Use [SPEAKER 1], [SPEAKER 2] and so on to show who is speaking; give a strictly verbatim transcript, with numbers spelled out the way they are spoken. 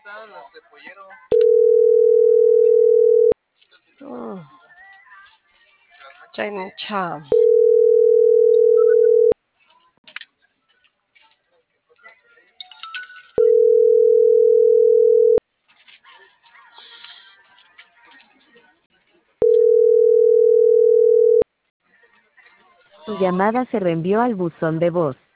[SPEAKER 1] Mm, Chincha.
[SPEAKER 2] Su llamada se reenvió al buzón de voz.